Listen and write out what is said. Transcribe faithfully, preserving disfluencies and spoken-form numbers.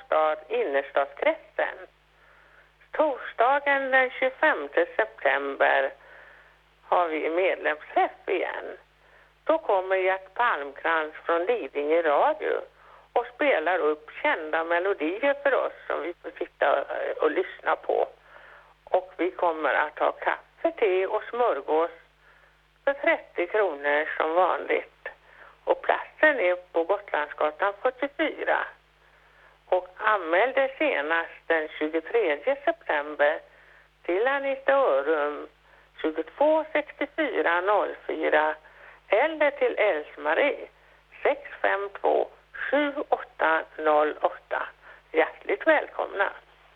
stad, innerstadskretsen. Torsdagen den tjugofemte september har vi medlemsträff igen. Då kommer Jack Palmkrans från Lidingö Radio och spelar upp kända melodier för oss som vi får sitta och lyssna på. Och vi kommer att ha kaffe, te och smörgås för trettio kronor som vanligt. Och platsen är på Gotlandsgatan fyrtiofyra. Och anmälde senast den tjugotredje september till Anita Örum tjugotvå sextiofyra noll fyra eller till Elsmarie sex fem två sju åtta noll åtta. Hjärtligt välkomna!